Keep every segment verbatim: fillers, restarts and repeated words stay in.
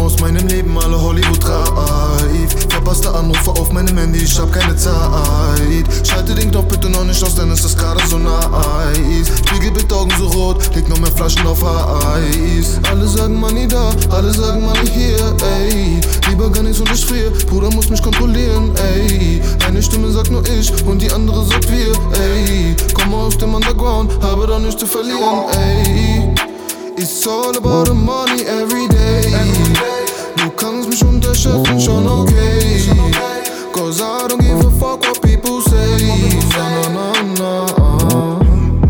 aus meinem Leben, alle Hollywood-reif. Verpasste Anrufe auf meinem Handy, ich hab keine Zeit. Schalte den Knopf bitte noch nicht aus, denn es ist gerade so nice. Spiegelbild, Augen so rot, leg noch mehr Flaschen auf Eis. Alle sagen Money da, alle sagen Money hier, ey. Lieber gar nichts und ich friere, Bruder muss mich kontrollieren, ey. Eine Stimme sagt nur ich und die andere sagt wir, ey. Komme aus dem Underground, habe da nichts zu verlieren, ey. It's all about the money every day. Du kannst mich unterschätzen, schon okay. Cause I don't give a fuck what people say. Na na na na.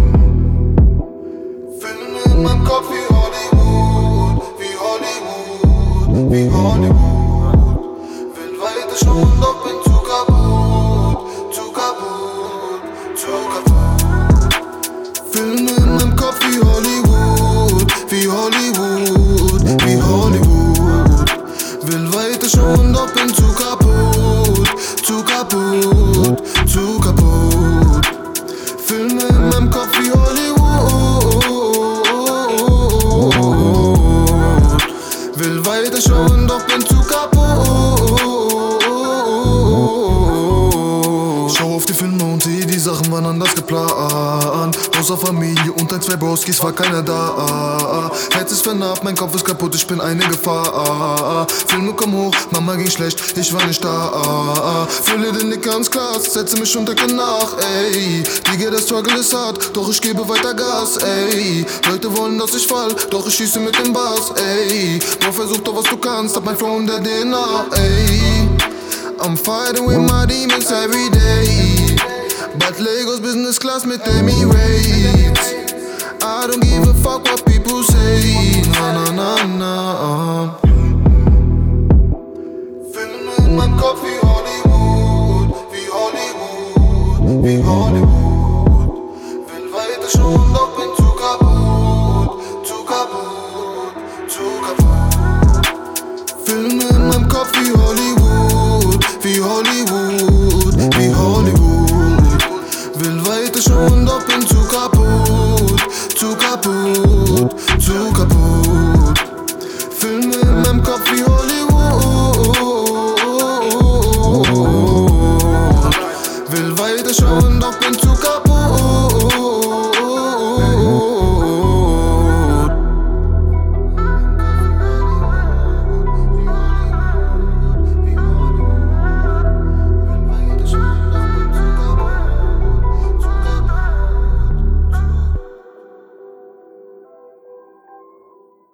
Filme in meinem Kopf wie Hollywood, wie Hollywood, wie Hollywood. Will weiter schauen, doch bin zu kaputt, zu kaputt, zu kaputt. Filme in meinem Kopf wie Hollywood, wie Hollywood, wie Hollywood. Will weiter schauen, doch bin zu kaputt, zu kaputt, zu kaputt. Filme in meinem Kopf wie Hollywood. Will weiter schauen, doch bin zu kaputt. Schau auf die Filme und sehe, die Sachen waren anders geplant. Außer Familie und ein, zwei Broskis war keiner da. Herz ist vernarbt, mein Kopf ist kaputt, ich bin eine Gefahr. Filme kommen hoch, Mama ging schlecht, ich war nicht da. Fülle den Nicker ins Glas, setze mich und denke nach, ey. Digga, der Struggle ist hart, doch ich gebe weiter Gas, ey. Leute wollen, dass ich fall, doch ich schieße mit dem Bass, ey. Bro, versuch doch, was du kannst, hab mein Flow in der D N A, ey. I'm fighting with my demons every day. But Legos business class mit Emirates. I don't give a fuck what people say. Na na na na. Filme in meinem Kopf wie Hollywood, wie Hollywood, wie Hollywood. Will weiter schauen, doch bin zu kaputt, zu kaputt, zu kaputt. Filme in meinem Kopf wie Hollywood, wie Hollywood, wie Hollywood. Will weiter schauen, doch bin zu kaputt, zu kaputt, zu kaputt. Filme in meinem Kopf wie